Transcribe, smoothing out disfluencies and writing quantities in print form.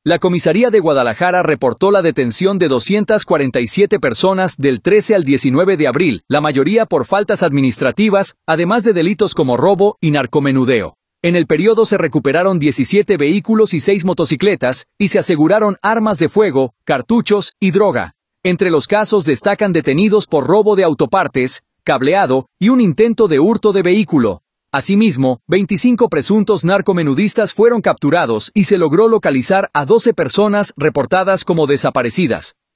La comisaría de Guadalajara reportó la detención de 247 personas del 13 al 19 de abril, la mayoría por faltas administrativas, además de delitos como robo y narcomenudeo. En el periodo se recuperaron 17 vehículos y 6 motocicletas, y se aseguraron armas de fuego, cartuchos y droga. Entre los casos destacan detenidos por robo de autopartes, cableado y un intento de hurto de vehículo. Asimismo, 25 presuntos narcomenudistas fueron capturados y se logró localizar a 12 personas reportadas como desaparecidas.